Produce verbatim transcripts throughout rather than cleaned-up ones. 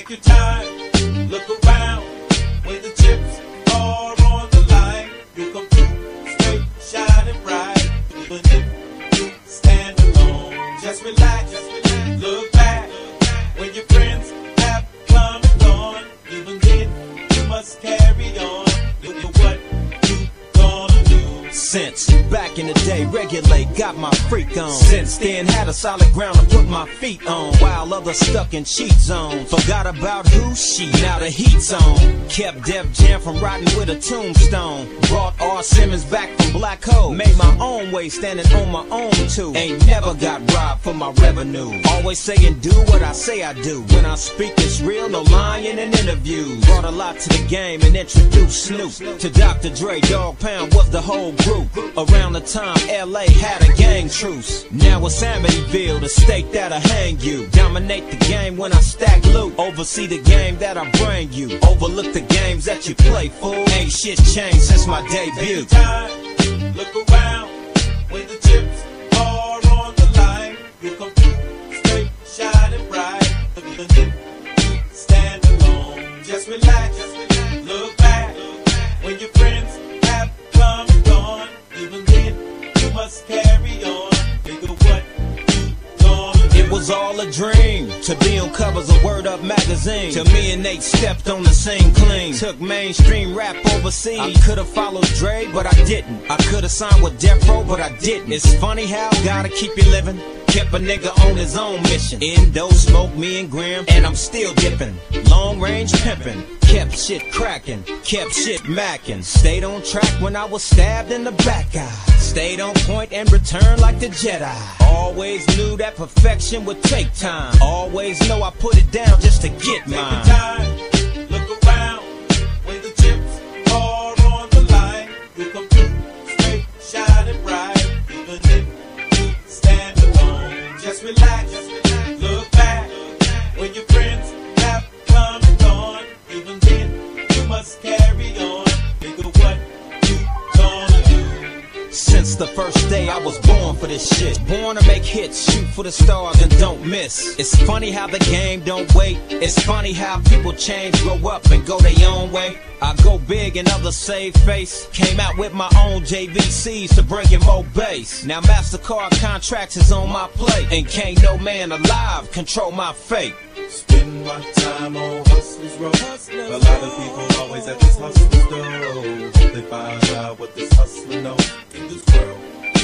Take your time, look around. When the chips are on the line, you come through straight, shining bright. Even if you stand alone, just relax, just relax. Look back when your friends have come and gone. Even then, you must carry on. Look at what you gonna do. Since back in the day, regulate, got my freak on. Since then, had a solid ground to put my feet on. While others stuck in cheat zones. Forgot about who she, now the heat's on. Kept Def Jam from riding with a tombstone. Brought R. Simmons back from Black Hole. Made my own way, standing on my own too. Ain't never got robbed for my revenue. Always saying do what I say I do. When I speak it's real, no lying in interviews. Brought a lot to the game and introduced Snoop to Doctor Dre. Dog Pound was the whole group. Around the time L A had a gang truce. Now it's Amityville, the state that'll hang you. Dominate the game when I stack loot. Oversee the game that I bring you. Overlook the games that you play, fool. Ain't shit changed since my debut. Take your time, look around. When the chips are on the line, you come through straight, shining bright. Even if you stand alone, just relax, just relax. Look back when your friends have come and gone. Even then, you must carry on. Think of what you gonna do. It was all a dream to be on covers of Word Up magazine. Till me and Nate stepped on the scene clean. Took mainstream rap overseas. I could've followed Dre, but I didn't. I could've signed with Death Row, but I didn't. It's funny how gotta keep you living. Kept a nigga on his own mission. Indo smoke, me and Grim, and I'm still dipping. Long range pimping. Kept shit cracking, kept shit macking. Stayed on track when I was stabbed in the back eye. Stayed on point and returned like the Jedi. Always knew that perfection would take time. Always know I put it down just to get mine. Take your time, look around. When the chips are on the line, you come through straight, shining bright. Even if you stand alone, just relax, just relax. Look back when your friends have come and gone. Even then, you must carry on. Think of what you gonna do. Since the first day I was born for this shit. Born to make hits, shoot for the stars and don't miss. It's funny how the game don't wait. It's funny how people change, grow up and go their own way. I go big and others save face. Came out with my own J V Cs to bring in more bass. Now MasterCard contracts is on my plate. And can't no man alive control my fate. Spend my time on Hustlers Row. A lot of people always at this hustler's door. They find out what this hustler knows. In this world,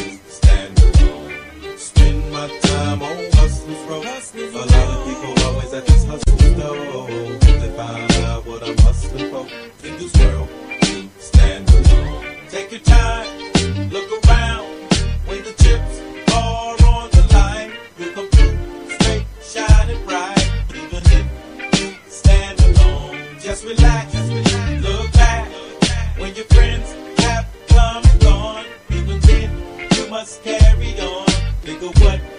stand alone. Spend my time on Hustlers Row. A lot of people always at this hustler's door. They find out what I'm hustling for. In this world, stand alone. Take your time, look around. When the chips are on the line, you come through straight, shining bright. Just relax, just relax. Look back when your friends have come and gone. Even then, you must carry on. Think of what